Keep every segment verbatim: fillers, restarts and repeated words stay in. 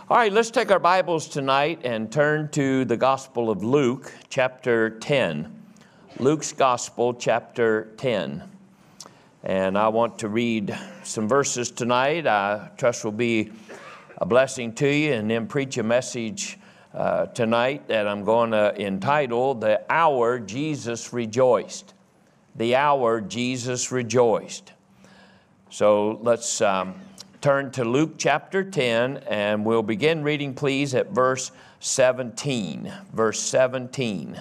All right, let's take our Bibles tonight and turn to the Gospel of Luke, chapter ten. Luke's Gospel, chapter ten. And I want to read some verses tonight. I trust will be a blessing to you, and then preach a message uh, tonight that I'm going to entitle, The Hour Jesus Rejoiced. The Hour Jesus Rejoiced. So let's um, turn to Luke chapter ten, and we'll begin reading, please, at verse seventeen. Verse seventeen.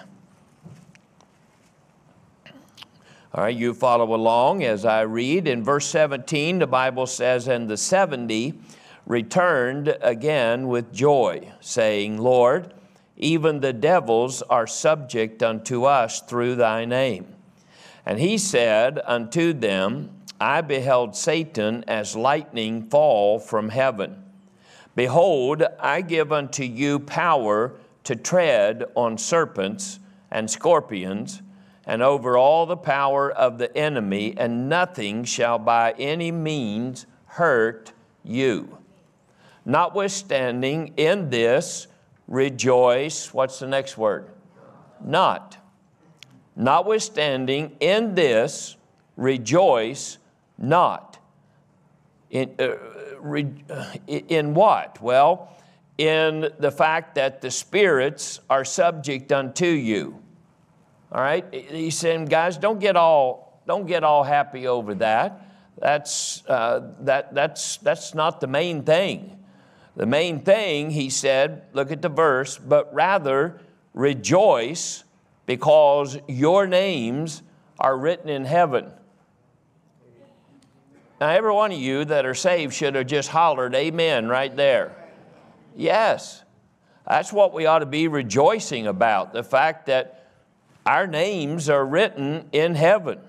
All right, you follow along as I read. In verse seventeen, the Bible says, "And the seventy returned again with joy, saying, Lord, even the devils are subject unto us through thy name. And he said unto them, I beheld Satan as lightning fall from heaven. Behold, I give unto you power to tread on serpents and scorpions, and over all the power of the enemy, and nothing shall by any means hurt you. Notwithstanding, in this rejoice." What's the next word? Not. Notwithstanding, in this rejoice not. In, uh, re, uh, in what? Well, in the fact that the spirits are subject unto you. All right? He's saying, guys, don't get all don't get all happy over that. That's uh, that that's that's not the main thing. The main thing, he said, look at the verse, but rather rejoice because your names are written in heaven. Now, every one of you that are saved should have just hollered amen right there. Yes, that's what we ought to be rejoicing about, the fact that our names are written in heaven.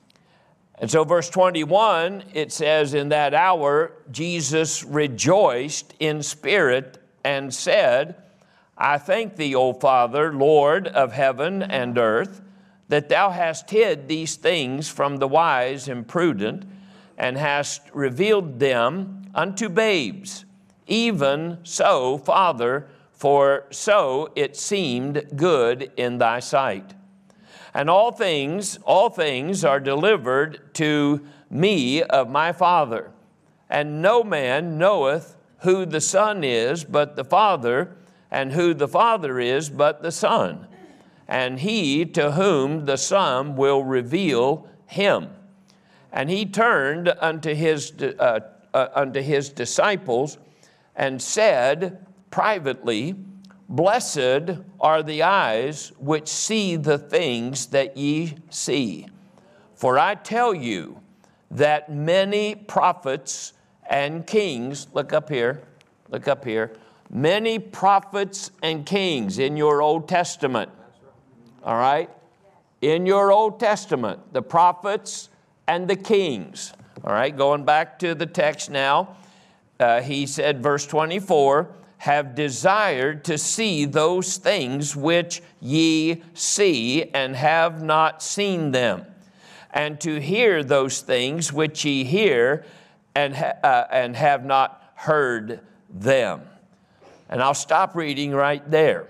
And so verse twenty-one, it says, in that hour Jesus rejoiced in spirit and said, I thank thee, O Father, Lord of heaven and earth, that thou hast hid these things from the wise and prudent, and hast revealed them unto babes. Even so, Father, for so it seemed good in thy sight. And all things, all things are delivered to me of my Father. And no man knoweth who the Son is but the Father, and who the Father is but the Son, and he to whom the Son will reveal him. And he turned unto his, uh, uh, unto his disciples and said privately, Blessed are the eyes which see the things that ye see. For I tell you that many prophets and kings, look up here, look up here, many prophets and kings in your Old Testament, all right? In your Old Testament, the prophets and the kings. All right, going back to the text now, uh, he said, verse twenty-four, have desired to see those things which ye see, and have not seen them, and to hear those things which ye hear, and, ha- uh, and have not heard them. And I'll stop reading right there.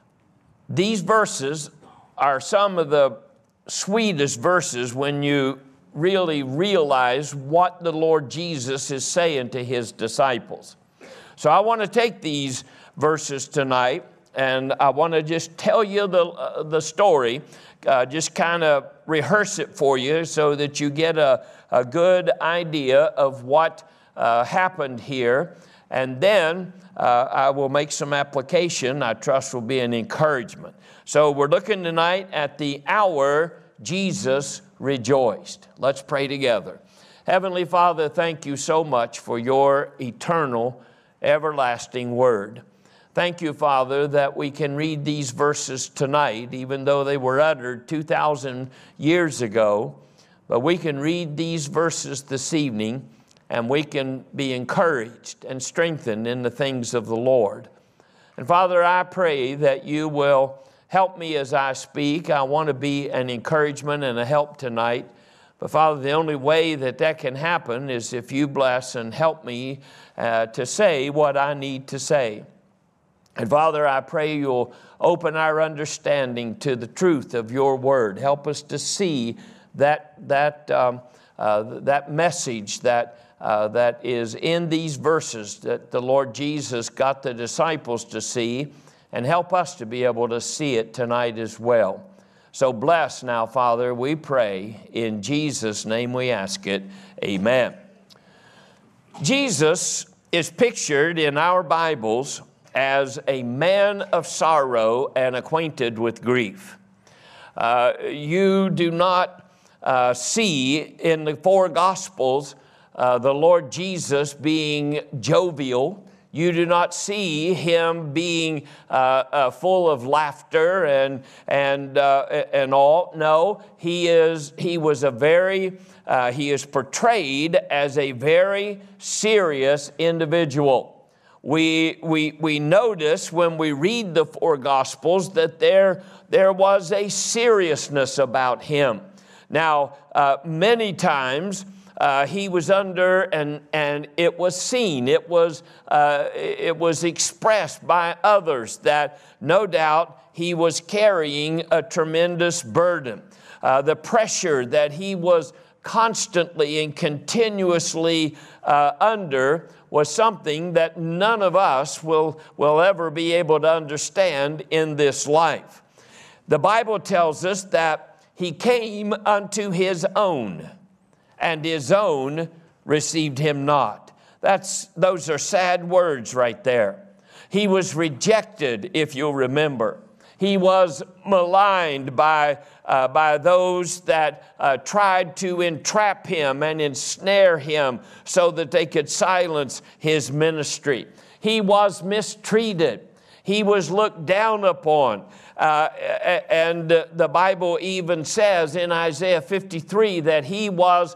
These verses are some of the sweetest verses when you really realize what the Lord Jesus is saying to his disciples. So I want to take these verses tonight, and I want to just tell you the, uh, the story, uh, just kind of rehearse it for you so that you get a, a good idea of what uh, happened here. And then uh, I will make some application I trust will be an encouragement. So we're looking tonight at the hour Jesus rejoiced. Let's pray together. Heavenly Father, thank you so much for your eternal, everlasting word. Thank you, Father, that we can read these verses tonight, even though they were uttered two thousand years ago. But we can read these verses this evening, and we can be encouraged and strengthened in the things of the Lord. And Father, I pray that you will help me as I speak. I want to be an encouragement and a help tonight. But Father, the only way that that can happen is if you bless and help me uh, to say what I need to say. And Father, I pray you'll open our understanding to the truth of your word. Help us to see that, that, um, uh, that message that, uh, that is in these verses that the Lord Jesus got the disciples to see, and help us to be able to see it tonight as well. So bless now, Father, we pray. In Jesus' name we ask it. Amen. Jesus is pictured in our Bibles as a man of sorrow and acquainted with grief. Uh, you do not uh, see in the four Gospels uh, the Lord Jesus being jovial. You do not see him being uh, uh, full of laughter and and uh, and all. No, he is. He was a very. Uh, he is portrayed as a very serious individual. We, we, we notice when we read the four Gospels that there, there was a seriousness about him. Now, uh, many times uh, he was under, and, and it was seen, it was, uh, it was expressed by others that no doubt he was carrying a tremendous burden. Uh, the pressure that he was constantly and continuously uh, under was something that none of us will, will ever be able to understand in this life. The Bible tells us that he came unto his own, and his own received him not. That's, those are sad words right there. He was rejected, if you'll remember. He was maligned by, uh, by those that uh, tried to entrap him and ensnare him so that they could silence his ministry. He was mistreated. He was looked down upon. Uh, and the Bible even says in Isaiah fifty-three that he was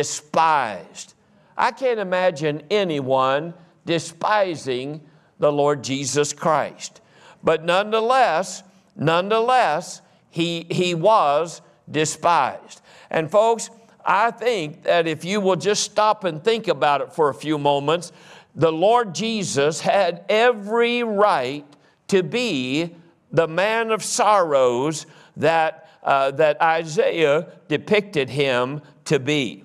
despised. I can't imagine anyone despising the Lord Jesus Christ. But nonetheless, nonetheless, he, he was despised. And folks, I think that if you will just stop and think about it for a few moments, the Lord Jesus had every right to be the man of sorrows that, uh, that Isaiah depicted him to be.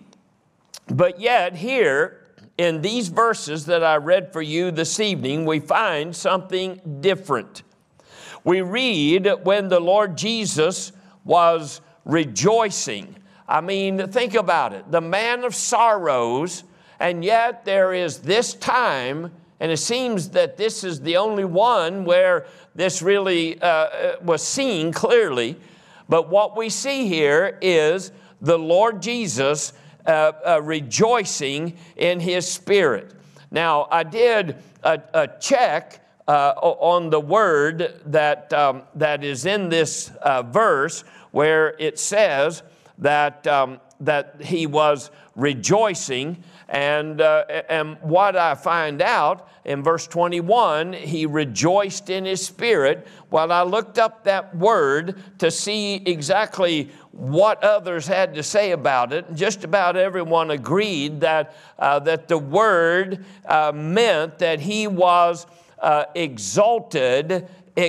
But yet here, in these verses that I read for you this evening, we find something different. We read when the Lord Jesus was rejoicing. I mean, think about it. The man of sorrows, and yet there is this time, and it seems that this is the only one where this really uh, was seen clearly. But what we see here is the Lord Jesus uh, uh, rejoicing in his spirit. Now, I did a, a check Uh, on the word that, um, that is in this uh, verse where it says that, um, that he was rejoicing. And, uh, and what I find out in verse twenty-one, he rejoiced in his spirit. Well, I looked up that word to see exactly what others had to say about it. Just about everyone agreed that, uh, that the word uh, meant that he was Uh, exalted,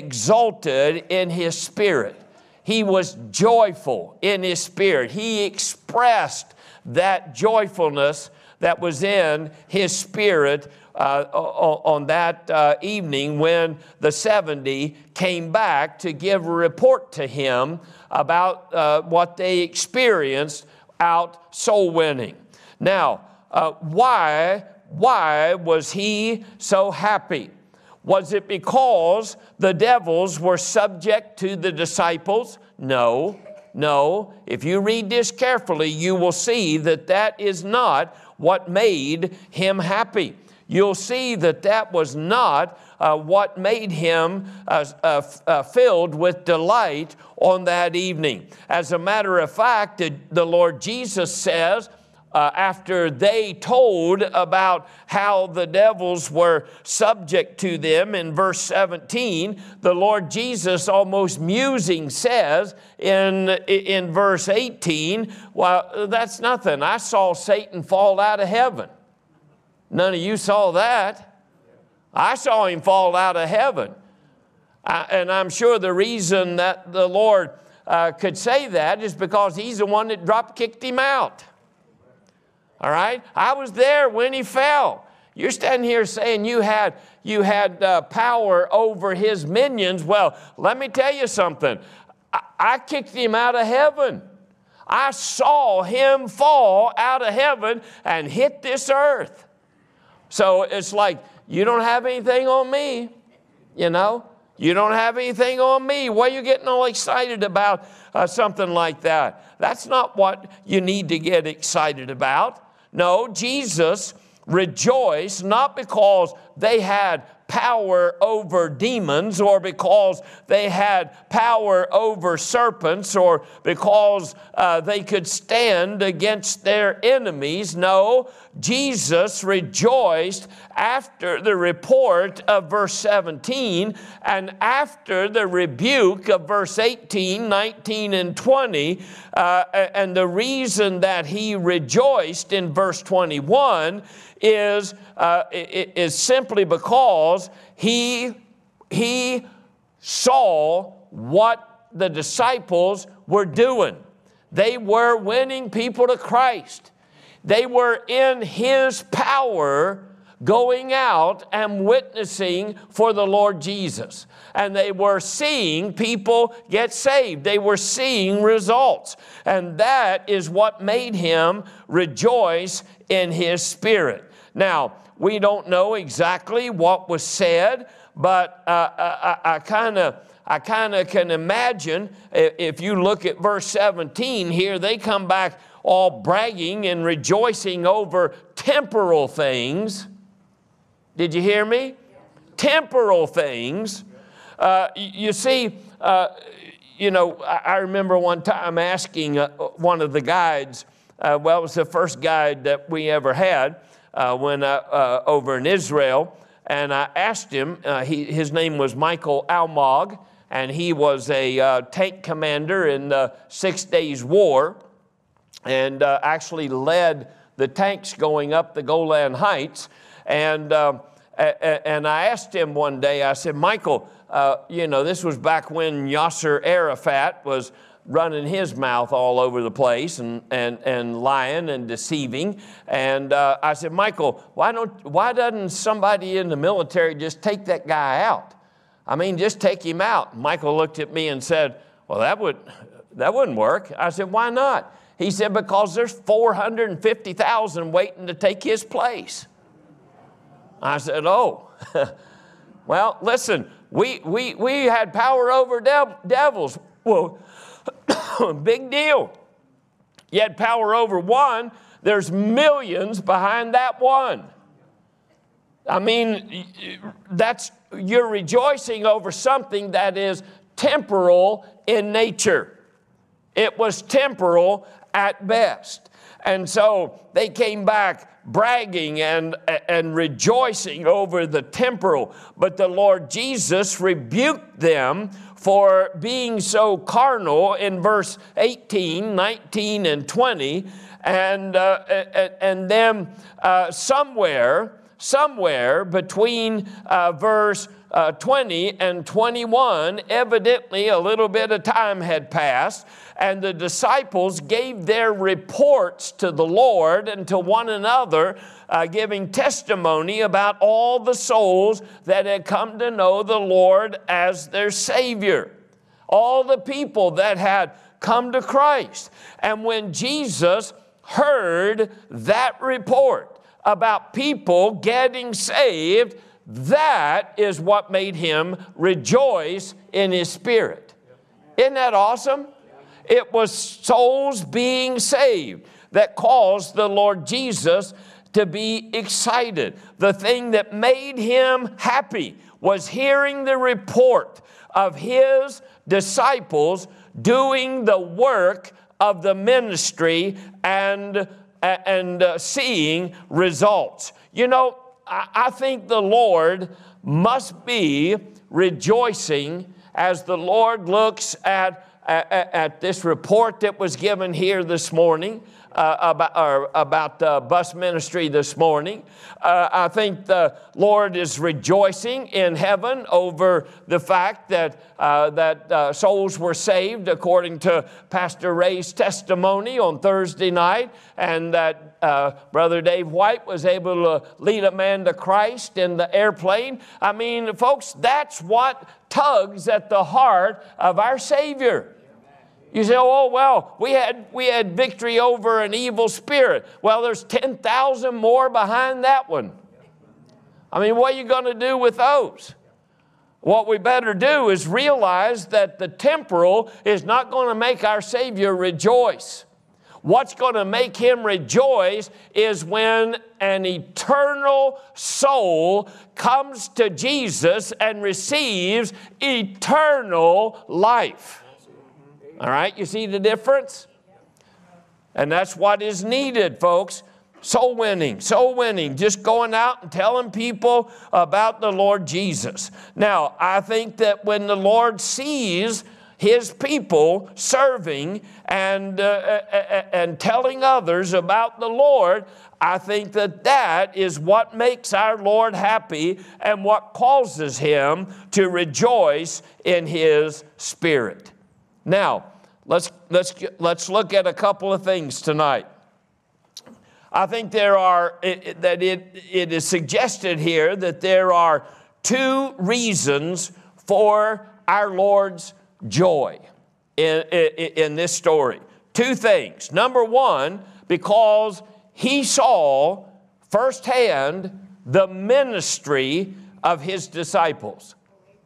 exalted in his spirit. He was joyful in his spirit. He expressed that joyfulness that was in his spirit uh, on that uh, evening when the seventy came back to give a report to him about uh, what they experienced out soul winning. Now, uh, why, why was he so happy? Was it because the devils were subject to the disciples? No, no. If you read this carefully, you will see that that is not what made him happy. You'll see that that was not uh, what made him uh, uh, uh, filled with delight on that evening. As a matter of fact, the, the Lord Jesus says, uh, after they told about how the devils were subject to them in verse seventeen, the Lord Jesus, almost musing, says in, in verse eighteen, well, that's nothing. I saw Satan fall out of heaven. None of you saw that. I saw him fall out of heaven. I, and I'm sure the reason that the Lord uh, could say that is because he's the one that drop kicked him out. All right? I was there when he fell. You're standing here saying you had, you had uh, power over his minions. Well, let me tell you something. I, I kicked him out of heaven. I saw him fall out of heaven and hit this earth. So it's like, you don't have anything on me, you know? You don't have anything on me. Why are you getting all excited about uh, something like that? That's not what you need to get excited about. No, Jesus rejoiced not because they had power over demons or because they had power over serpents or because uh, they could stand against their enemies. No, Jesus rejoiced after the report of verse seventeen and after the rebuke of verse eighteen, nineteen, and twenty. Uh, and the reason that he rejoiced in verse twenty-one is, uh, is simply because he, he saw what the disciples were doing. They were winning people to Christ. They were in his power going out and witnessing for the Lord Jesus. And they were seeing people get saved. They were seeing results. And that is what made him rejoice in his spirit. Now, we don't know exactly what was said, but uh, I kind of I kind of can imagine if you look at verse seventeen here, they come back all bragging and rejoicing over temporal things. Did you hear me? Temporal things. Uh, you see, uh, you know, I remember one time asking uh, one of the guides, uh, well, it was the first guide that we ever had uh, when uh, uh, over in Israel, and I asked him, uh, he, his name was Michael Almog, and he was a uh, tank commander in the Six Days War, and uh, actually led the tanks going up the Golan Heights. And uh, and I asked him one day, I said, Michael, uh, you know, this was back when Yasser Arafat was running his mouth all over the place and, and, and lying and deceiving. And uh, I said, Michael, why don't why doesn't somebody in the military just take that guy out? I mean, just take him out. Michael looked at me and said, well, that would that wouldn't work. I said, why not? He said, because there's four hundred fifty thousand waiting to take his place. I said, oh, well, listen, we, we, we had power over dev- devils. Well, big deal. You had power over one, there's millions behind that one. I mean, that's, you're rejoicing over something that is temporal in nature. It was temporal at best. And so they came back bragging and, and rejoicing over the temporal. But the Lord Jesus rebuked them for being so carnal in verse eighteen, nineteen, and twenty. And, uh, and then uh, somewhere, somewhere between uh, verse Uh, twenty and twenty-one, evidently a little bit of time had passed, and the disciples gave their reports to the Lord and to one another, uh, giving testimony about all the souls that had come to know the Lord as their Savior. All the people that had come to Christ. And when Jesus heard that report about people getting saved, that is what made him rejoice in his spirit. Isn't that awesome? It was souls being saved that caused the Lord Jesus to be excited. The thing that made him happy was hearing the report of his disciples doing the work of the ministry and and uh, seeing results. You know, I, I think the Lord must be rejoicing as the Lord looks at, at, at this report that was given here this morning. Uh, about, or about uh, bus ministry this morning. Uh, I think the Lord is rejoicing in heaven over the fact that, uh, that uh, souls were saved according to Pastor Ray's testimony on Thursday night, and that uh, Brother Dave White was able to lead a man to Christ in the airplane. I mean, folks, that's what tugs at the heart of our Savior. You say, oh, well, we had, we had victory over an evil spirit. Well, there's ten thousand more behind that one. I mean, what are you going to do with those? What we better do is realize that the temporal is not going to make our Savior rejoice. What's going to make him rejoice is when an eternal soul comes to Jesus and receives eternal life. All right, you see the difference? And that's what is needed, folks. Soul winning, soul winning, just going out and telling people about the Lord Jesus. Now, I think that when the Lord sees his people serving and, uh, and telling others about the Lord, I think that that is what makes our Lord happy and what causes him to rejoice in his spirit. Now, let's, let's, let's look at a couple of things tonight. I think there are, it, that it, it is suggested here that there are two reasons for our Lord's joy in, in, in this story. Two things. Number one, because he saw firsthand the ministry of his disciples.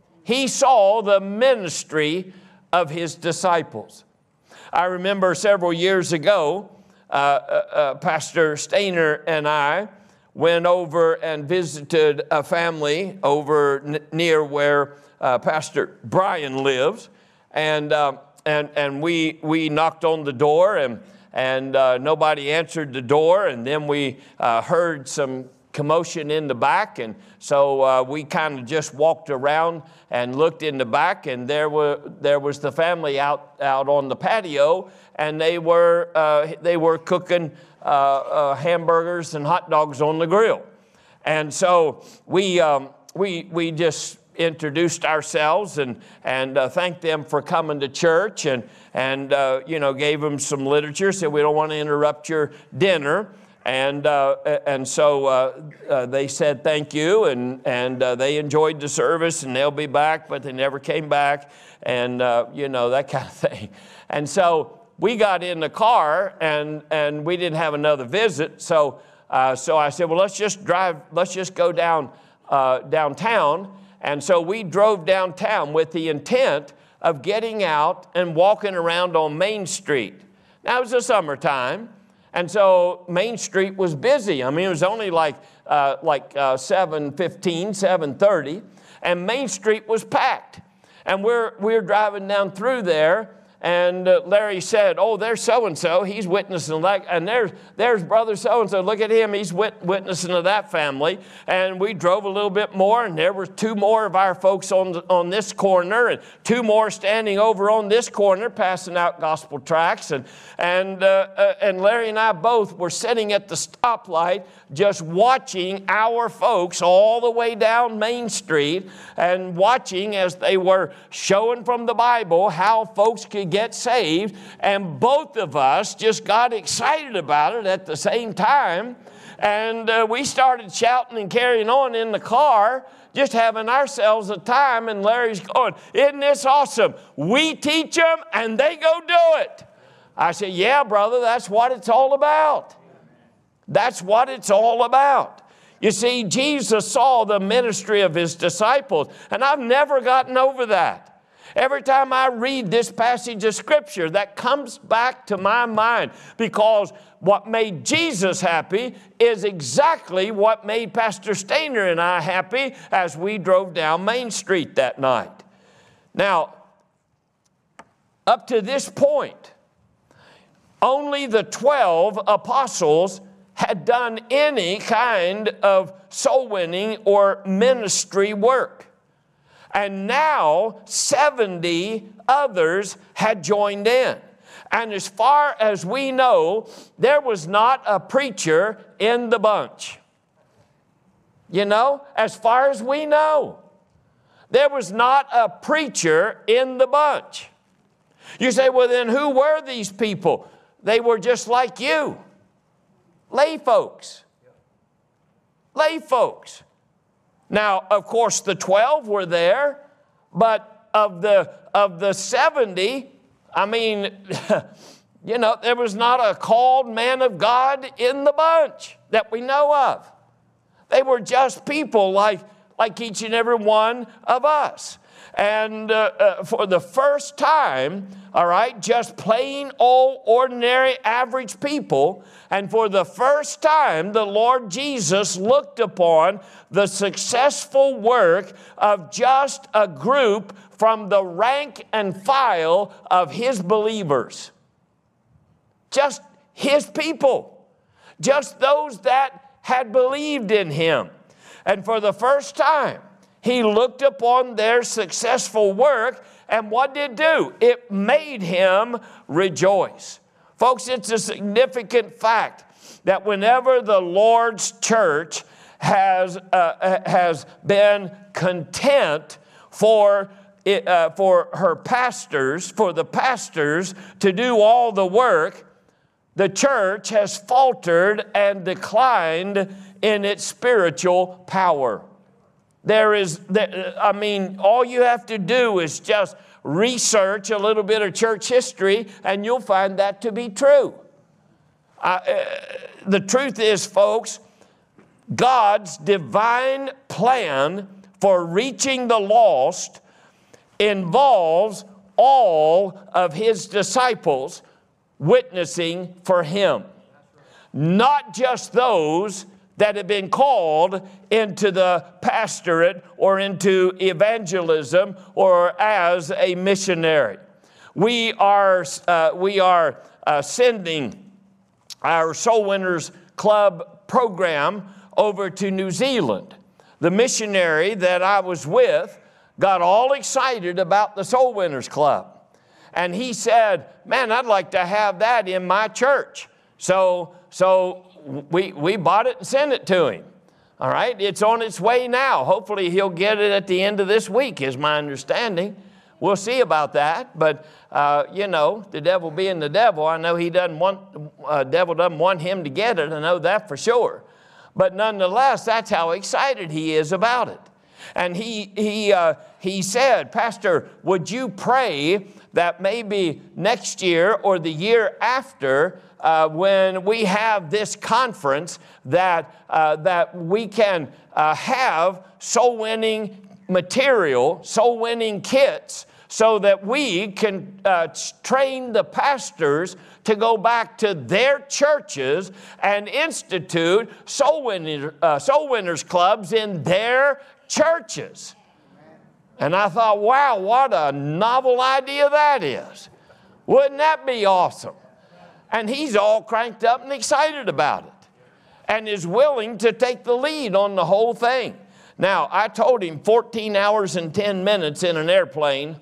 He saw the ministry of his disciples. I remember several years ago, uh, uh, Pastor Stainer and I went over and visited a family over n- near where uh, Pastor Brian lives, and uh, and and we we knocked on the door, and and uh, nobody answered the door, and then we uh, heard some commotion in the back, and so uh, we kind of just walked around and looked in the back, and there were there was the family out out on the patio, and they were uh, they were cooking uh, uh, hamburgers and hot dogs on the grill, and so we um, we we just introduced ourselves and and uh, thanked them for coming to church, and and uh, you know, gave them some literature, said we don't want to interrupt your dinner. And uh, and so uh, uh, they said thank you, and and uh, they enjoyed the service, and they'll be back, but they never came back, and uh, you know, that kind of thing. And so we got in the car, and and we didn't have another visit, so uh, so I said, well, let's just drive, let's just go down uh, downtown. And so we drove downtown with the intent of getting out and walking around on Main Street. Now it was the summertime. And so Main Street was busy. I mean, it was only like uh, like uh, seven fifteen, seven thirty, and Main Street was packed. And we're we're driving down through there, and uh, Larry said, "Oh, there's so-and-so. He's witnessing that. And there's there's brother so-and-so. Look at him. He's wit- witnessing to that family." And we drove a little bit more, and there were two more of our folks on the, on this corner, and two more standing over on this corner, passing out gospel tracts. And and uh, uh, and Larry and I both were sitting at the stoplight, just watching our folks all the way down Main Street, and watching as they were showing from the Bible how folks could get saved, and both of us just got excited about it at the same time, and uh, we started shouting and carrying on in the car, just having ourselves a time. And Larry's going, "Isn't this awesome? We teach them and they go do it." I said, "Yeah, brother, that's what it's all about. That's what it's all about." You see, Jesus saw the ministry of his disciples, and I've never gotten over that. Every time I read this passage of Scripture, that comes back to my mind, because what made Jesus happy is exactly what made Pastor Stainer and I happy as we drove down Main Street that night. Now, up to this point, only the twelve apostles had done any kind of soul winning or ministry work. And now seventy others had joined in. And as far as we know, there was not a preacher in the bunch. You know, as far as we know, there was not a preacher in the bunch. You say, well, then who were these people? They were just like you, lay folks. Lay folks. Now, of course, the twelve were there, but of the of the seventy, I mean, you know, there was not a called man of God in the bunch that we know of. They were just people like, like each and every one of us. And uh, uh, for the first time, all right, just plain old ordinary average people, and for the first time, the Lord Jesus looked upon the successful work of just a group from the rank and file of His believers. Just His people. Just those that had believed in Him. And for the first time, He looked upon their successful work, and what did it do? It made Him rejoice. Folks, it's a significant fact that whenever the Lord's church has, uh, has been content for, it, uh, for her pastors, for the pastors to do all the work, the church has faltered and declined in its spiritual power. There is, I mean, all you have to do is just research a little bit of church history and you'll find that to be true. Uh, the truth is, folks, God's divine plan for reaching the lost involves all of His disciples witnessing for Him, not just those that have been called into the pastorate or into evangelism or as a missionary. We are, uh, we are uh, sending our Soul Winners Club program over to New Zealand. The missionary that I was with got all excited about the Soul Winners Club. And he said, man, I'd like to have that in my church. So, so we, we bought it and sent it to him. All right, it's on its way now. Hopefully he'll get it at the end of this week, is my understanding. We'll see about that. But, uh, you know, the devil being the devil, I know he doesn't want, uh, devil doesn't want him to get it. I know that for sure. But nonetheless, that's how excited he is about it. And he, he, uh, he said, Pastor, would you pray that maybe next year or the year after, uh, when we have this conference, that, uh, that we can uh, have soul-winning material, soul-winning kits, so that we can uh, train the pastors to go back to their churches and institute soul, winner, uh, soul winners clubs in their churches. And I thought, wow, what a novel idea that is. Wouldn't that be awesome? And he's all cranked up and excited about it and is willing to take the lead on the whole thing. Now, I told him fourteen hours and ten minutes in an airplane.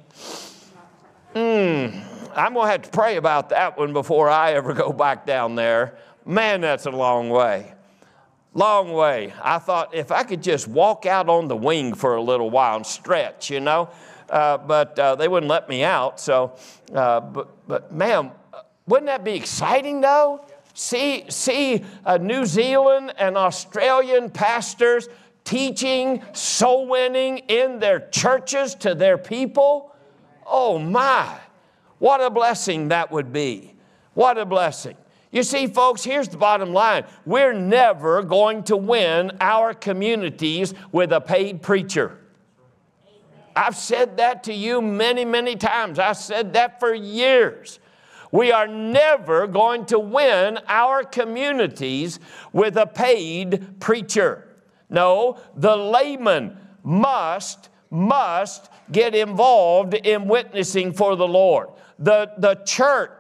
Hmm, I'm going to have to pray about that one before I ever go back down there. Man, that's a long way. Long way. I thought if I could just walk out on the wing for a little while and stretch, you know. Uh, but uh, they wouldn't let me out. So, uh, but, but man, wouldn't that be exciting though? See, see uh, New Zealand and Australian pastors teaching soul winning in their churches to their people. Oh my, what a blessing that would be. What a blessing. You see, folks, here's the bottom line. We're never going to win our communities with a paid preacher. I've said that to you many, many times. I've said that for years. We are never going to win our communities with a paid preacher. No, the layman must, must get involved in witnessing for the Lord. The, the church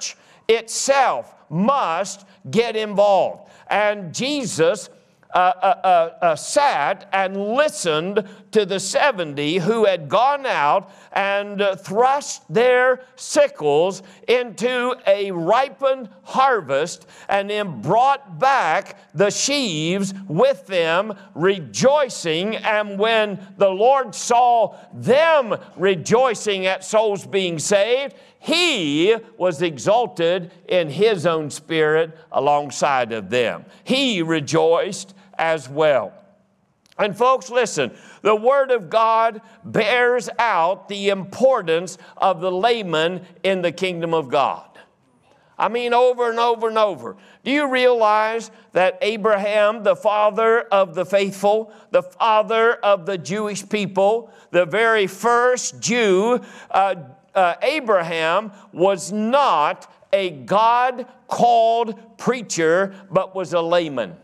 itself must get involved. And Jesus uh, uh, uh, sat and listened to the seventy who had gone out and uh, thrust their sickles into a ripened harvest, and then brought back the sheaves with them, rejoicing. And when the Lord saw them rejoicing at souls being saved, He was exalted in His own spirit alongside of them. He rejoiced as well. And folks, listen, the Word of God bears out the importance of the layman in the kingdom of God. I mean, over and over and over. Do you realize that Abraham, the father of the faithful, the father of the Jewish people, the very first Jew, uh, uh, Abraham was not a God-called preacher, but was a layman.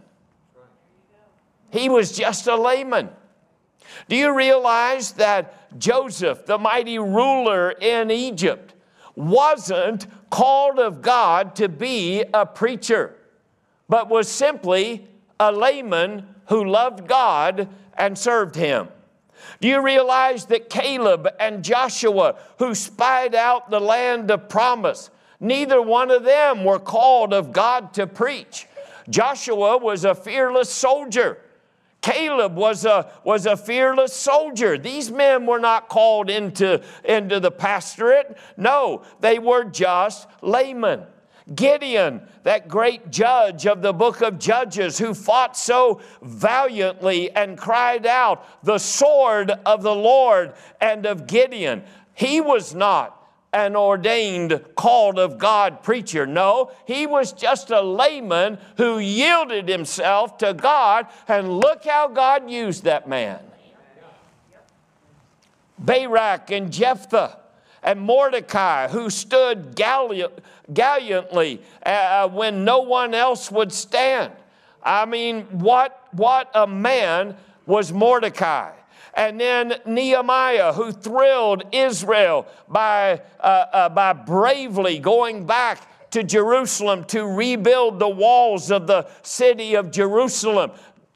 He was just a layman. Do you realize that Joseph, the mighty ruler in Egypt, wasn't called of God to be a preacher, but was simply a layman who loved God and served Him? Do you realize that Caleb and Joshua, who spied out the land of promise, neither one of them were called of God to preach? Joshua was a fearless soldier. Caleb was a, was a fearless soldier. These men were not called into, into the pastorate. No, they were just laymen. Gideon, that great judge of the book of Judges, who fought so valiantly and cried out, "The sword of the Lord and of Gideon." He was not an ordained, called of God preacher. No, he was just a layman who yielded himself to God, and look how God used that man. Barak and Jephthah and Mordecai, who stood gallant, gallantly uh, when no one else would stand. I mean, what, what a man was Mordecai. And then Nehemiah, who thrilled Israel by, uh, uh, by bravely going back to Jerusalem to rebuild the walls of the city of Jerusalem.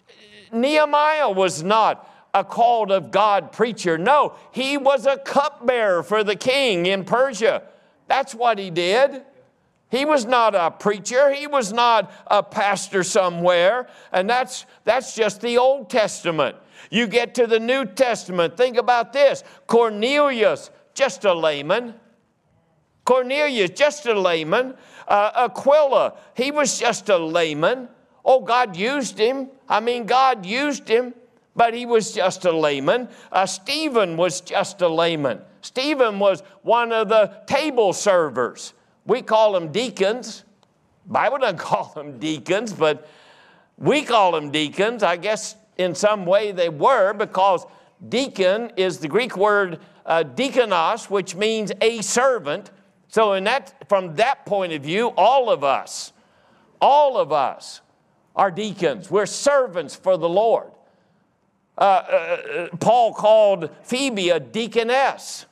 Nehemiah was not a called of God preacher. No, he was a cupbearer for the king in Persia. That's what he did. He was not a preacher. He was not a pastor somewhere. And that's, that's just the Old Testament. You get to the New Testament. Think about this. Cornelius, just a layman. Cornelius, just a layman. Uh, Aquila, he was just a layman. Oh, God used him. I mean, God used him, but he was just a layman. Uh, Stephen was just a layman. Stephen was one of the table servers. We call them deacons. The Bible doesn't call them deacons, but we call them deacons. I guess in some way they were, because deacon is the Greek word uh, diakonos, which means a servant. So in that, from that point of view, all of us, all of us are deacons. We're servants for the Lord. Uh, uh, Paul called Phoebe a deaconess.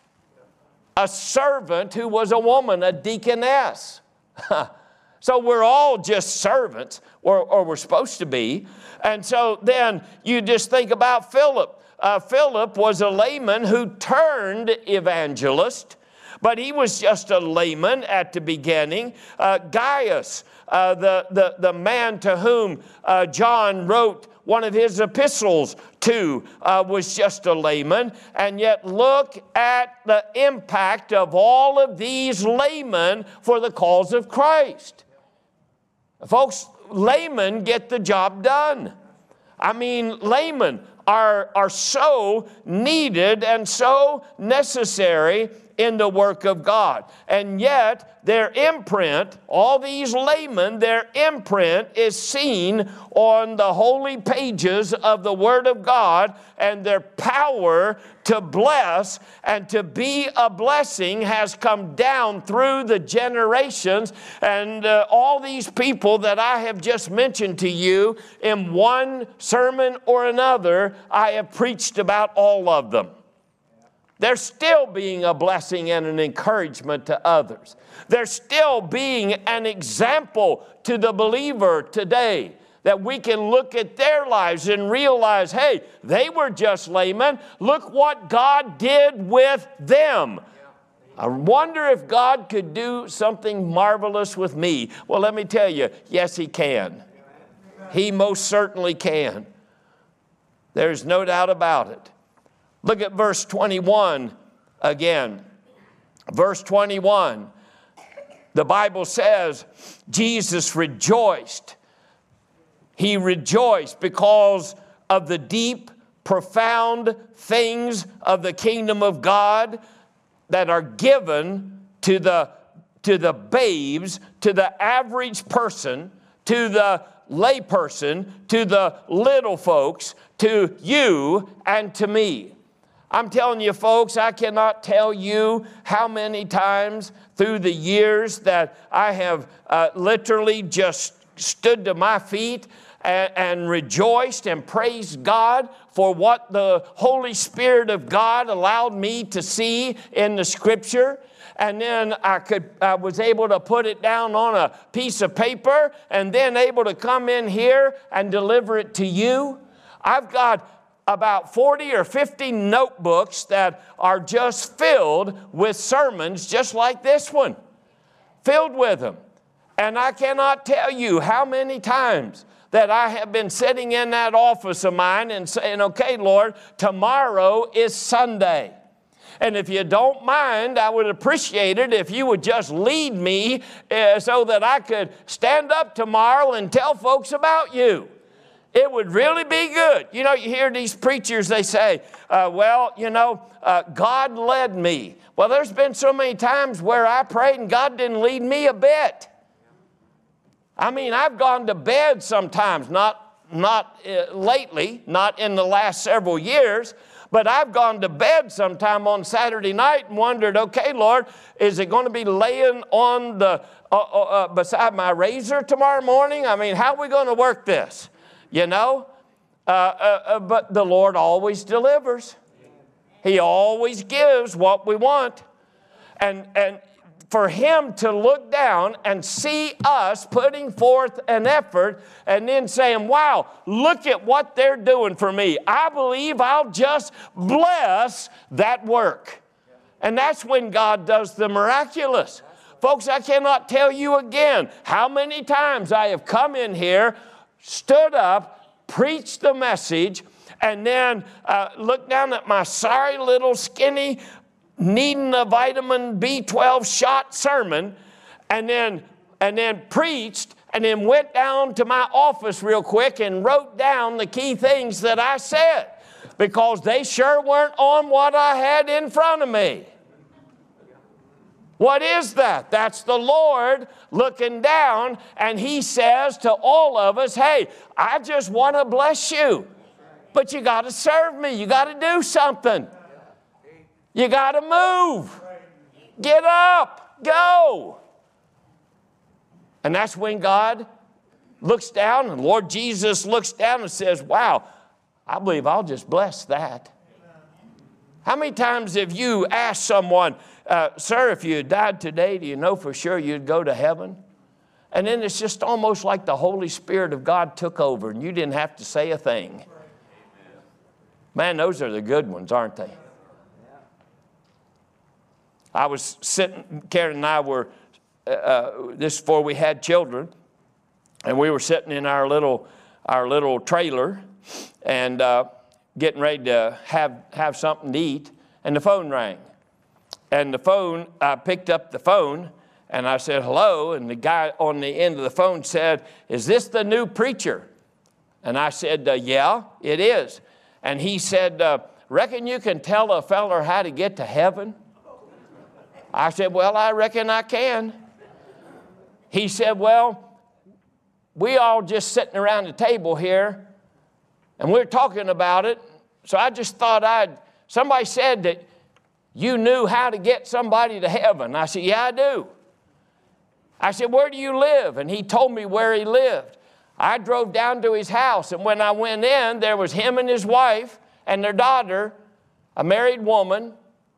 A servant who was a woman, a deaconess. So we're all just servants, or, or we're supposed to be. And so then you just think about Philip. Uh, Philip was a layman who turned evangelist, but he was just a layman at the beginning. Uh, Gaius, uh, the, the, the man to whom uh, John wrote one of his epistles to, uh, was just a layman. And yet look at the impact of all of these laymen for the cause of Christ. Folks, laymen get the job done. I mean, laymen are, are so needed and so necessary in the work of God. And yet, their imprint, all these laymen, their imprint is seen on the holy pages of the Word of God, and their power to bless and to be a blessing has come down through the generations. And uh, all these people that I have just mentioned to you, in one sermon or another, I have preached about all of them. They're still being a blessing and an encouragement to others. They're still being an example to the believer today, that we can look at their lives and realize, hey, they were just laymen. Look what God did with them. I wonder if God could do something marvelous with me. Well, let me tell you, yes, He can. He most certainly can. There's no doubt about it. Look at verse twenty-one again. Verse twenty-one, the Bible says, Jesus rejoiced. He rejoiced because of the deep, profound things of the kingdom of God that are given to the, to the babes, to the average person, to the lay person, to the little folks, to you and to me. I'm telling you, folks, I cannot tell you how many times through the years that I have uh, literally just stood to my feet and, and rejoiced and praised God for what the Holy Spirit of God allowed me to see in the Scripture. And then I could, I was able to put it down on a piece of paper and then able to come in here and deliver it to you. I've got about forty or fifty notebooks that are just filled with sermons just like this one, filled with them. And I cannot tell you how many times that I have been sitting in that office of mine and saying, okay, Lord, tomorrow is Sunday. And if you don't mind, I would appreciate it if you would just lead me uh, so that I could stand up tomorrow and tell folks about you. It would really be good. You know, you hear these preachers, they say, uh, well, you know, uh, God led me. Well, there's been so many times where I prayed and God didn't lead me a bit. I mean, I've gone to bed sometimes, not, not uh, lately, not in the last several years, but I've gone to bed sometime on Saturday night and wondered, okay, Lord, is it going to be laying on the, uh, uh, beside my razor tomorrow morning? I mean, how are we going to work this? You know, uh, uh, uh, but the Lord always delivers. He always gives what we want. And, and for Him to look down and see us putting forth an effort and then saying, wow, look at what they're doing for me. I believe I'll just bless that work. And that's when God does the miraculous. Folks, I cannot tell you again how many times I have come in here, stood up, preached the message, and then uh, looked down at my sorry little skinny, needing a vitamin B twelve shot sermon, and then, and then preached, and then went down to my office real quick and wrote down the key things that I said, because they sure weren't on what I had in front of me. What is that? That's the Lord looking down, and He says to all of us, hey, I just want to bless you, but you got to serve me. You got to do something. You got to move. Get up. Go. And that's when God looks down, and Lord Jesus looks down and says, wow, I believe I'll just bless that. How many times have you asked someone, uh, sir, if you died today, do you know for sure you'd go to heaven? And then it's just almost like the Holy Spirit of God took over and you didn't have to say a thing. Man, those are the good ones, aren't they? I was sitting, Karen and I were, uh, this before we had children, and we were sitting in our little, our little trailer and uh, getting ready to have, have something to eat, and the phone rang. And the phone, I picked up the phone, and I said, hello, and the guy on the end of the phone said, is this the new preacher? And I said, uh, yeah, it is. And he said, uh, reckon you can tell a feller how to get to heaven? I said, well, I reckon I can. He said, well, we all just sitting around the table here, and we're talking about it, so I just thought I'd, somebody said that you knew how to get somebody to heaven. I said, yeah, I do. I said, where do you live? And he told me where he lived. I drove down to his house, and when I went in, there was him and his wife and their daughter, a married woman,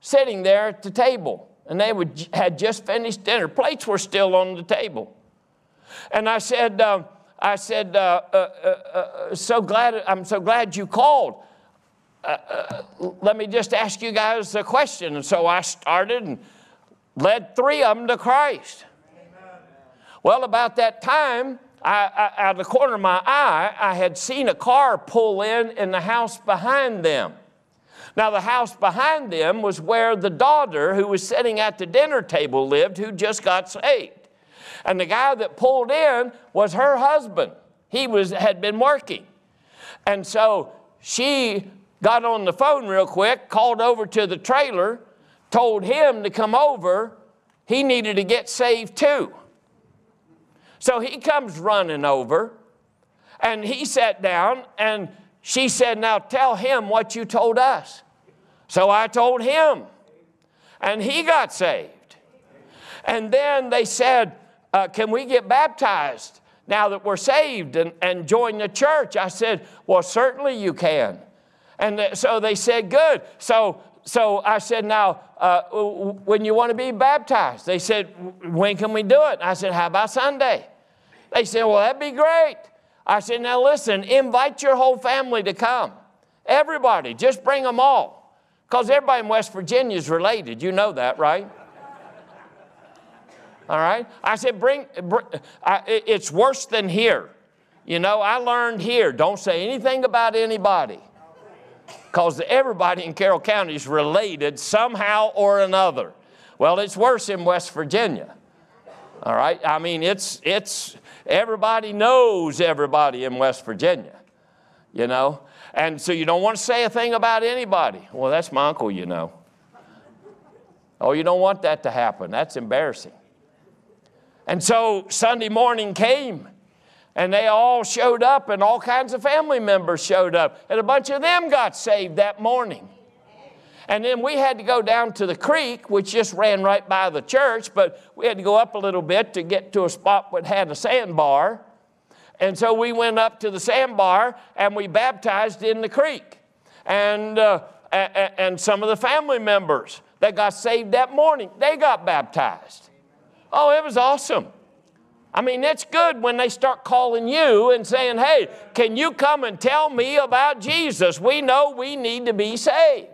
sitting there at the table. And they would, had just finished dinner. Plates were still on the table. And I said, uh, I said, uh, uh, uh, uh, so glad, I'm so glad you called. Uh, uh, let me just ask you guys a question. And so I started and led three of them to Christ. Amen. Well, about that time, I, I, out of the corner of my eye, I had seen a car pull in in the house behind them. Now, the house behind them was where the daughter who was sitting at the dinner table lived, who just got saved. And the guy that pulled in was her husband. He was, had been working. And so she got on the phone real quick, called over to the trailer, told him to come over. He needed to get saved too. So he comes running over, and he sat down, and she said, now tell him what you told us. So I told him, and he got saved. And then they said, uh, can we get baptized now that we're saved and, and join the church? I said, well, certainly you can. And th- so they said, good. So, so I said, now, uh, when you want to be baptized? They said, when can we do it? I said, how about Sunday? They said, well, that'd be great. I said, now listen, invite your whole family to come. Everybody, just bring them all. Because everybody in West Virginia is related. You know that, right? All right? I said, bring, bring I, it's worse than here. You know, I learned here, don't say anything about anybody. Because everybody in Carroll County is related somehow or another. Well, it's worse in West Virginia. All right? I mean, it's, it's, everybody knows everybody in West Virginia, you know? And so you don't want to say a thing about anybody. Well, that's my uncle, you know. Oh, you don't want that to happen. That's embarrassing. And so Sunday morning came, and they all showed up, and all kinds of family members showed up, and a bunch of them got saved that morning. And then we had to go down to the creek, which just ran right by the church, but we had to go up a little bit to get to a spot that had a sandbar. And so we went up to the sandbar, and we baptized in the creek. And, uh, and some of the family members that got saved that morning, they got baptized. Oh, it was awesome. I mean, it's good when they start calling you and saying, hey, can you come and tell me about Jesus? We know we need to be saved.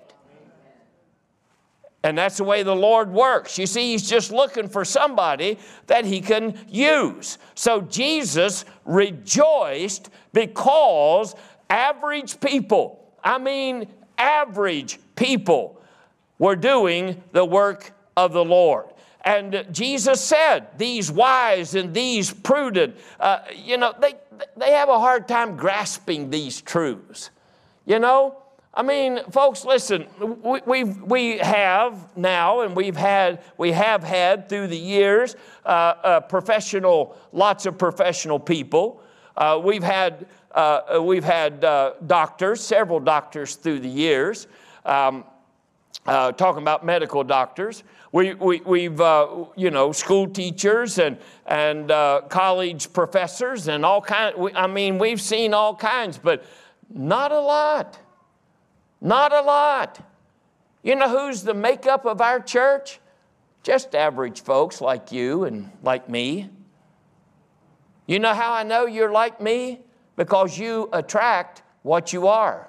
And that's the way the Lord works. You see, he's just looking for somebody that he can use. So Jesus rejoiced because average people, I mean average people, were doing the work of the Lord. And Jesus said, these wise and these prudent, uh, you know, they, they have a hard time grasping these truths. You know? I mean, folks, listen, we, we've, we have now, and we've had, we have had through the years, uh, uh, professional, lots of professional people. Uh, we've had, uh, we've had uh, doctors, several doctors through the years, um, uh, talking about medical doctors. We, we, we've, uh, you know, school teachers and, and uh, college professors and all kinds. I mean, we've seen all kinds, but not a lot. Not a lot. You know who's the makeup of our church? Just average folks like you and like me. You know how I know you're like me? Because you attract what you are.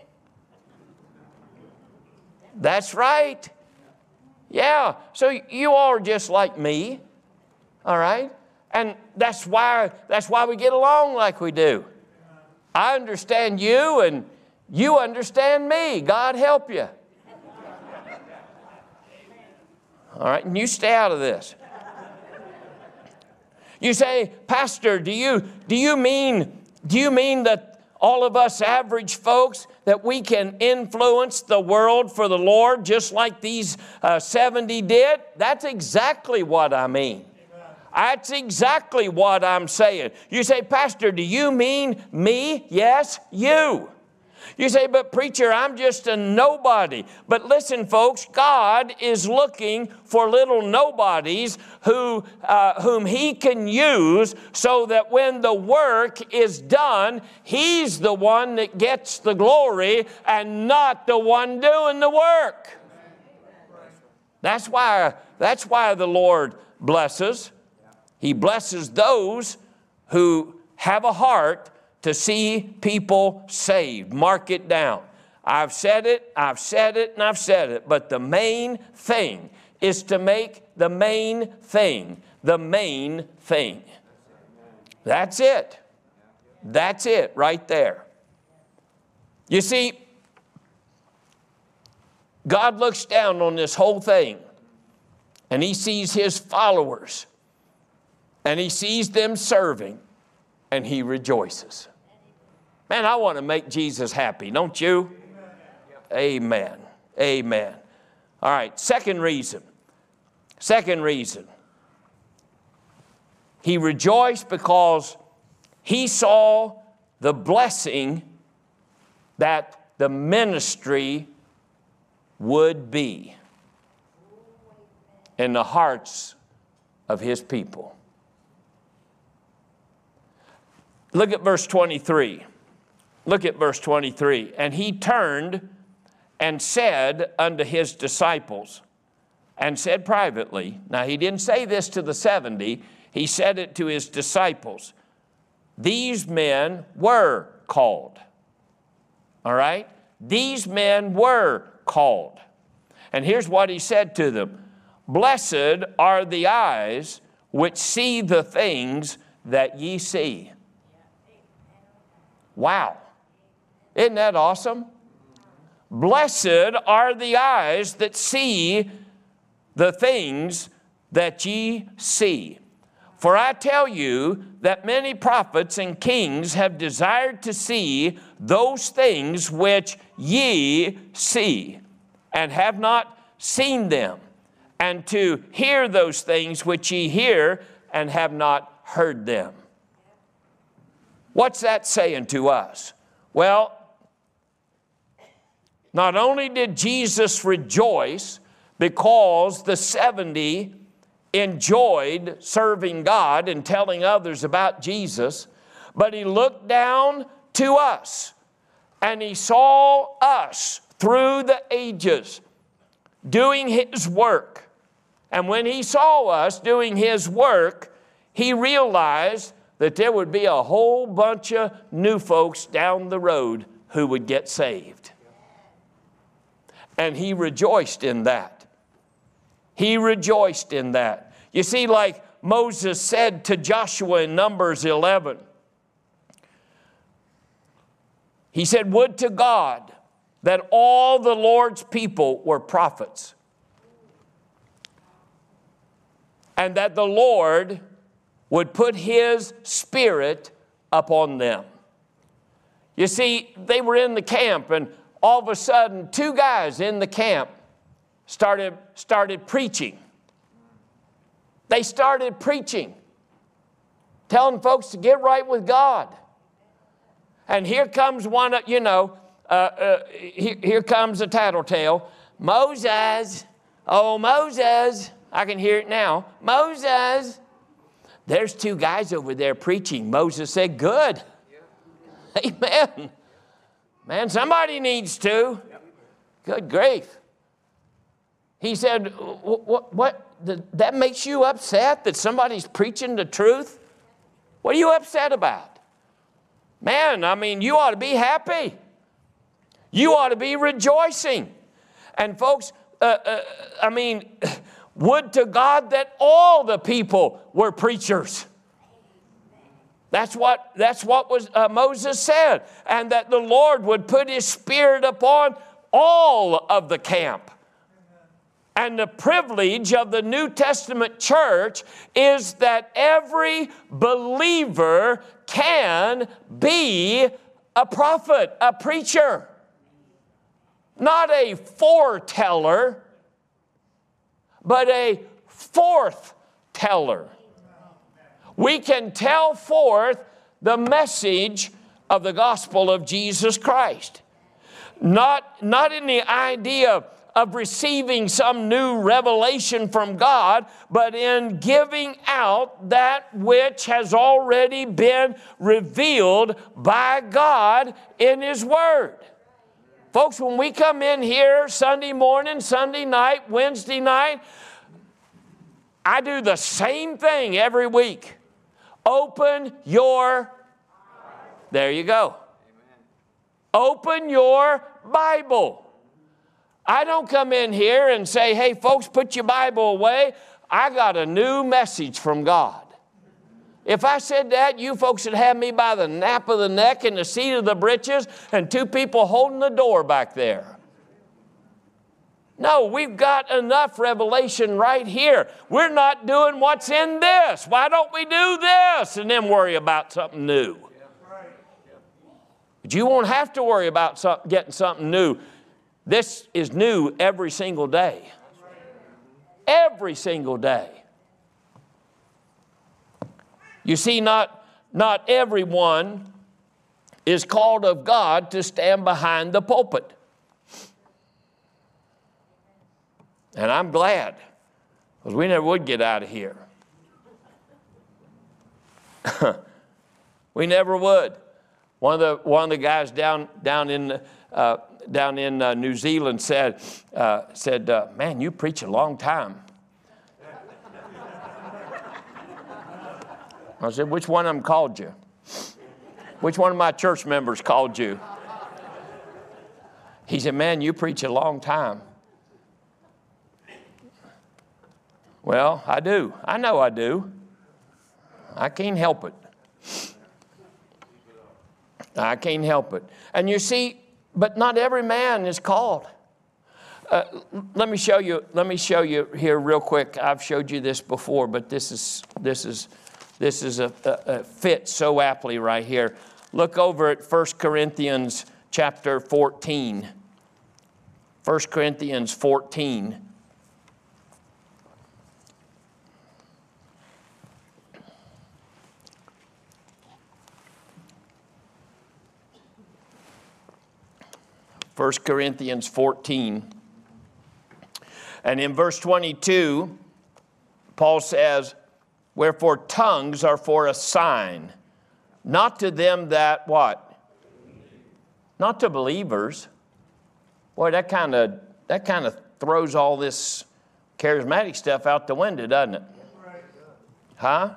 That's right. Yeah, so you all are just like me, all right? And that's why, that's why we get along like we do. I understand you, and you understand me. God help you. All right, and you stay out of this. You say, Pastor, do you, do you mean, do you mean that all of us average folks, that we can influence the world for the Lord just like these uh, seventy did? That's exactly what I mean. That's exactly what I'm saying. You say, Pastor, do you mean me? Yes, you. You say, but preacher, I'm just a nobody. But listen, folks, God is looking for little nobodies who, uh, whom he can use so that when the work is done, he's the one that gets the glory and not the one doing the work. That's why, that's why the Lord blesses. He blesses those who have a heart to see people saved. Mark it down. I've said it, I've said it, and I've said it. But the main thing is to make the main thing the main thing. That's it. That's it right there. You see, God looks down on this whole thing, and He sees His followers, and He sees them serving, and He rejoices. Man, I want to make Jesus happy, don't you? Amen. Amen. All right, second reason. Second reason. He rejoiced because he saw the blessing that the ministry would be in the hearts of his people. Look at verse twenty-three. Look at verse twenty-three. And he turned and said unto his disciples, and said privately, now he didn't say this to the seventy, he said it to his disciples. These men were called. All right? These men were called. And here's what he said to them. Blessed are the eyes which see the things that ye see. Wow. Isn't that awesome? Blessed are the eyes that see the things that ye see. For I tell you that many prophets and kings have desired to see those things which ye see, and have not seen them, and to hear those things which ye hear, and have not heard them. What's that saying to us? Well, not only did Jesus rejoice because the seventy enjoyed serving God and telling others about Jesus, but he looked down to us and he saw us through the ages doing his work. And when he saw us doing his work, he realized that there would be a whole bunch of new folks down the road who would get saved. And he rejoiced in that. He rejoiced in that. You see, like Moses said to Joshua in Numbers eleven, he said, would to God that all the Lord's people were prophets, and that the Lord would put his Spirit upon them. You see, they were in the camp, and all of a sudden, two guys in the camp started, started preaching. They started preaching, telling folks to get right with God. And here comes one, you know, uh, uh, here, here comes a tattletale. Moses, oh, Moses, I can hear it now. Moses, there's two guys over there preaching. Moses said, good. Yeah. Amen. Man, somebody needs to. Yep. Good grief. He said, what, what, that makes you upset that somebody's preaching the truth? What are you upset about? Man, I mean, you ought to be happy. You ought to be rejoicing. And folks, uh, uh, I mean, would to God that all the people were preachers. That's what, that's what was, uh, Moses said. And that the Lord would put his Spirit upon all of the camp. And the privilege of the New Testament church is that every believer can be a prophet, a preacher. Not a foreteller, but a forth teller. We can tell forth the message of the gospel of Jesus Christ. Not, not in the idea of receiving some new revelation from God, but in giving out that which has already been revealed by God in His Word. Folks, when we come in here Sunday morning, Sunday night, Wednesday night, I do the same thing every week. Open your, there you go. Open your Bible. I don't come in here and say, hey, folks, put your Bible away. I got a new message from God. If I said that, you folks would have me by the nape of the neck and the seat of the britches and two people holding the door back there. No, we've got enough revelation right here. We're not doing what's in this. Why don't we do this and then worry about something new? But you won't have to worry about some, getting something new. This is new every single day. Every single day. You see, not, not everyone is called of God to stand behind the pulpit. And I'm glad, because we never would get out of here. We never would. One of the, one of the guys down, down in, uh, down in uh, New Zealand said, uh, said uh, man, you preach a long time. I said, which one of them called you? Which one of my church members called you? He said, man, you preach a long time. Well, I do. I know I do. I can't help it. I can't help it. And you see, but not every man is called. Uh, let me show you, let me show you here real quick. I've showed you this before, but this is, this is, This is a, a, a fit so aptly right here. Look over at First Corinthians chapter fourteen. First Corinthians fourteen. First Corinthians fourteen. And in verse twenty-two, Paul says, wherefore tongues are for a sign, not to them that what? Not to believers. Boy, that kind of that kind of throws all this charismatic stuff out the window, doesn't it? Huh?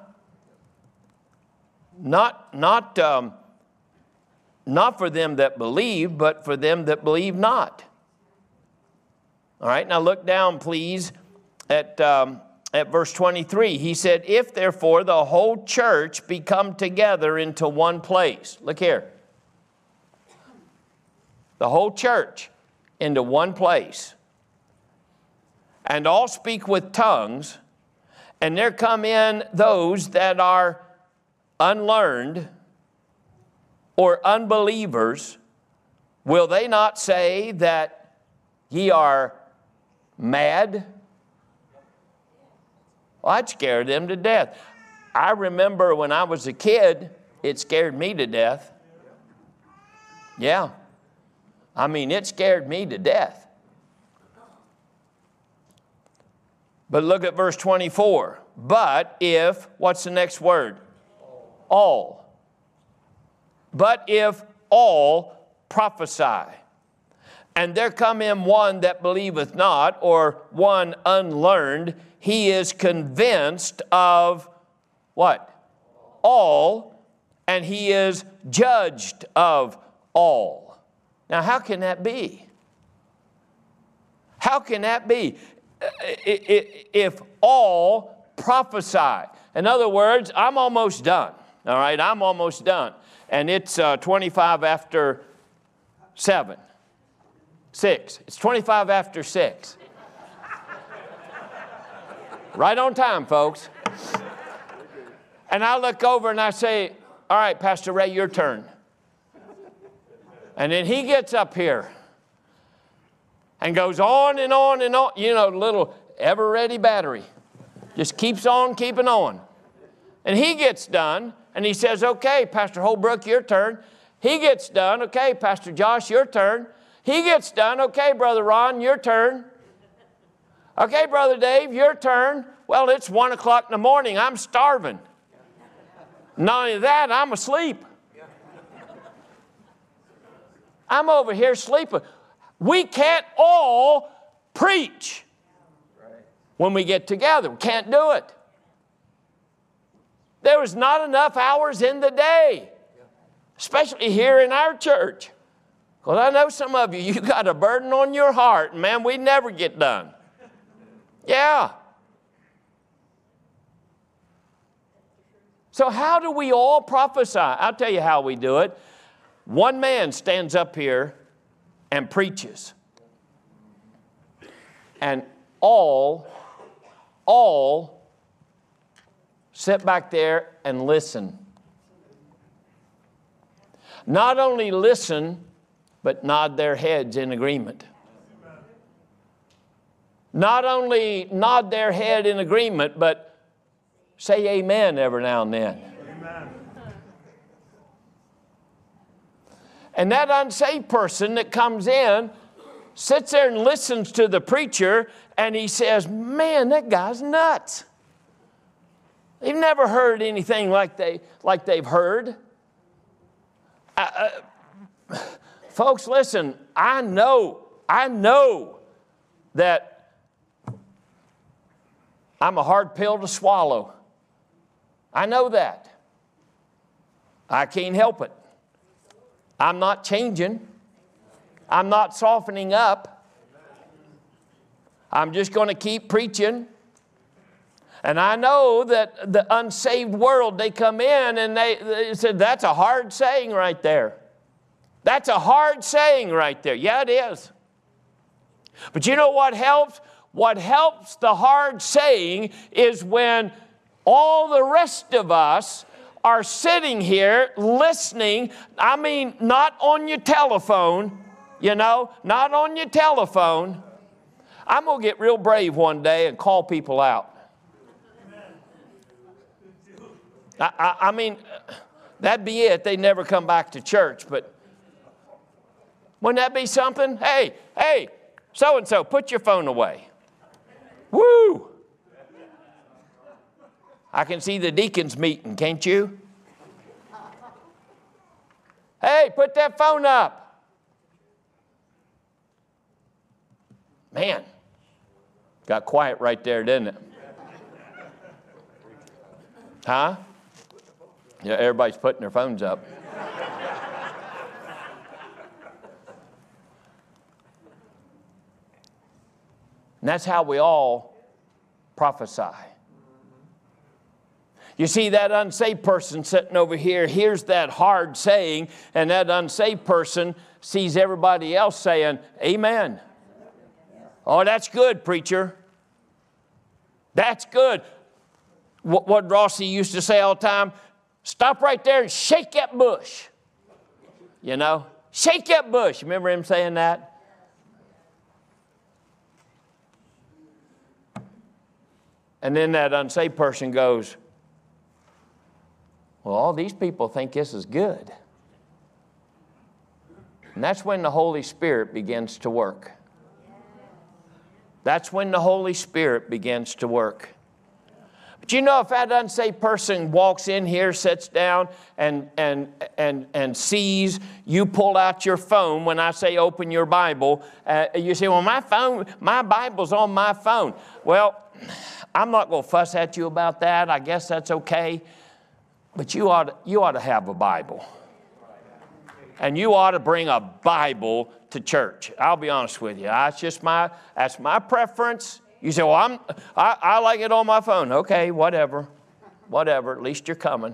Not not um, not for them that believe, but for them that believe not. All right, now look down, please, at. Um, At verse twenty-three, he said, if therefore the whole church be come together into one place. Look here. The whole church into one place. And all speak with tongues, and there come in those that are unlearned or unbelievers. Will they not say that ye are mad? Well, I'd scare them to death. I remember when I was a kid, it scared me to death. Yeah. I mean, it scared me to death. But look at verse twenty-four. But if, what's the next word? All. But if all prophesy, and there come in one that believeth not, or one unlearned, he is convinced of what? All, and he is judged of all. Now, how can that be? How can that be? If all prophesy. In other words, I'm almost done. All right, I'm almost done. And it's uh, twenty-five after seven. Six. It's twenty-five after six. Right on time, folks. And I look over and I say, all right, Pastor Ray, your turn. And then he gets up here and goes on and on and on. You know, little ever-ready battery. Just keeps on keeping on. And he gets done, and he says, okay, Pastor Holbrook, your turn. He gets done, okay, Pastor Josh, your turn. He gets done, okay, Brother Ron, your turn. Okay, Brother Dave, your turn. Well, it's one o'clock in the morning. I'm starving. Not only that, I'm asleep. I'm over here sleeping. We can't all preach when we get together. We can't do it. There was not enough hours in the day, especially here in our church. Because I know some of you, you got a burden on your heart, and man, we never get done. Yeah. So how do we all prophesy? I'll tell you how we do it. One man stands up here and preaches. And all, all sit back there and listen. Not only listen, but nod their heads in agreement. Not only nod their head in agreement, but say amen every now and then. Amen. And that unsaved person that comes in sits there and listens to the preacher, and he says, man, that guy's nuts. They've never heard anything like, they, like they've heard. Uh, uh, folks, listen, I know, I know that I'm a hard pill to swallow. I know that. I can't help it. I'm not changing. I'm not softening up. I'm just going to keep preaching. And I know that the unsaved world, they come in and they, they said, that's a hard saying right there. That's a hard saying right there. Yeah, it is. But you know what helps? What helps the hard saying is when all the rest of us are sitting here listening. I mean, not on your telephone, you know, not on your telephone. I'm going to get real brave one day and call people out. I, I, I mean, that'd be it. They'd never come back to church, but wouldn't that be something? Hey, hey, so-and-so, put your phone away. Woo! I can see the deacons meeting, can't you? Hey, put that phone up. Man, got quiet right there, didn't it? Huh? Yeah, everybody's putting their phones up. And that's how we all prophesy. You see that unsaved person sitting over here hears that hard saying, and that unsaved person sees everybody else saying, amen. Oh, that's good, preacher. That's good. What, what Rossi used to say all the time, stop right there and shake that bush. You know, shake that bush. Remember him saying that? And then that unsaved person goes, well, all these people think this is good. And that's when the Holy Spirit begins to work. That's when the Holy Spirit begins to work. But you know, if that unsaved person walks in here, sits down, and, and, and, and sees you pull out your phone when I say open your Bible, uh, you say, well, my phone, my Bible's on my phone. Well, I'm not going to fuss at you about that. I guess that's okay. But you ought to, you ought to have a Bible. And you ought to bring a Bible to church. I'll be honest with you. That's just my, that's my preference. You say, well, I'm, I, I like it on my phone. Okay, whatever. Whatever. At least you're coming.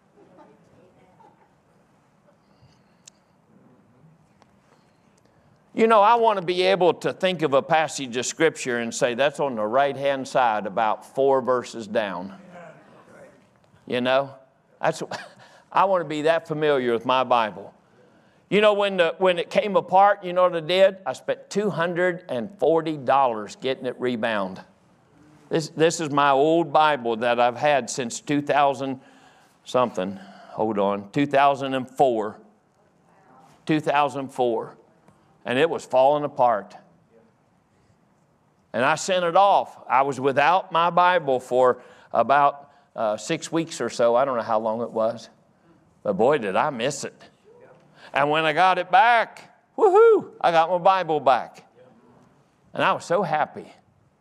You know, I want to be able to think of a passage of Scripture and say, that's on the right-hand side about four verses down. You know, that's, I want to be that familiar with my Bible. You know, when, the, when it came apart, you know what I did? I spent two hundred forty dollars getting it rebound. This, this is my old Bible that I've had since two thousand something. Hold on, two thousand four. two thousand four. And it was falling apart. And I sent it off. I was without my Bible for about uh, six weeks or so. I don't know how long it was. But boy, did I miss it. And when I got it back, woohoo, I got my Bible back. And I was so happy.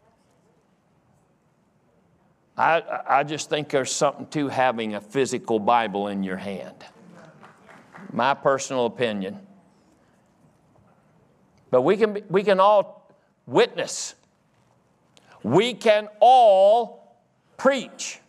I, I just think there's something to having a physical Bible in your hand. My personal opinion. But we can, we can all witness. We can all preach.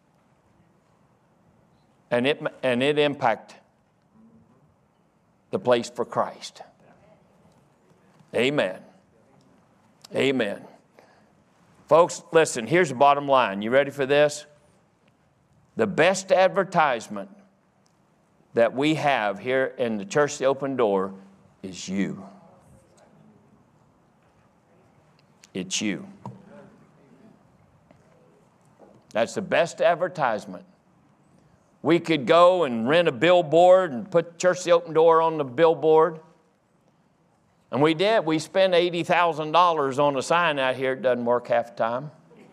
And it, and it impact the place for Christ. Amen. Amen. Folks, listen, here's the bottom line. You ready for this? The best advertisement that we have here in the Church of the Open Door is you. It's you. That's the best advertisement. We could go and rent a billboard and put Church of the Open Door on the billboard. And we did. We spent eighty thousand dollars on a sign out here. It doesn't work half the time.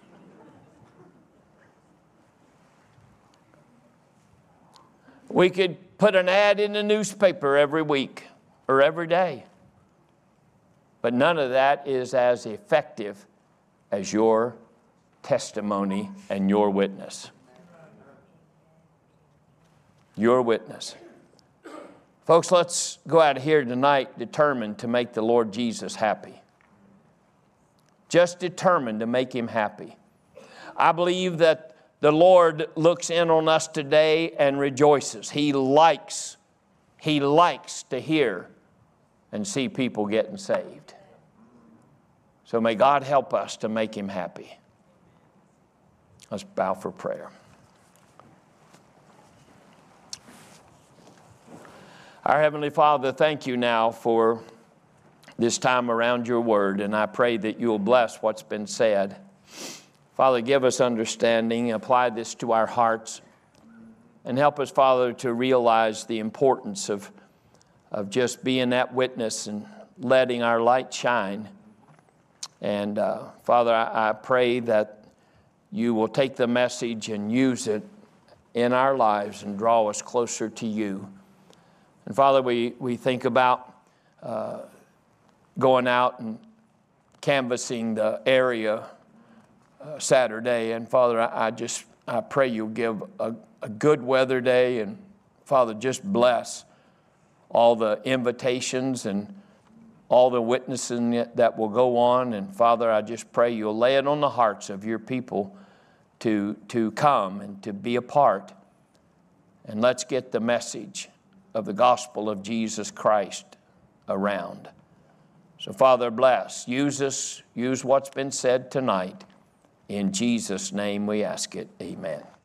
We could put an ad in the newspaper every week or every day. But none of that is as effective as your testimony and your witness. Your witness. Folks, let's go out of here tonight determined to make the Lord Jesus happy. Just determined to make Him happy. I believe that the Lord looks in on us today and rejoices. He likes, He likes to hear and see people getting saved. So may God help us to make Him happy. Let's bow for prayer. Our Heavenly Father, thank you now for this time around your word, and I pray that you will bless what's been said. Father, give us understanding, apply this to our hearts, and help us, Father, to realize the importance of, of just being that witness and letting our light shine. And uh, Father, I, I pray that you will take the message and use it in our lives and draw us closer to you. And Father, we, we think about uh, going out and canvassing the area uh, Saturday. And Father, I, I just, I pray you'll give a, a good weather day. And Father, just bless all the invitations and all the witnessing that will go on. And Father, I just pray you'll lay it on the hearts of your people to, to come and to be a part. And let's get the message of the gospel of Jesus Christ around. So Father, bless. Use us. Use what's been said tonight. In Jesus' name we ask it. Amen.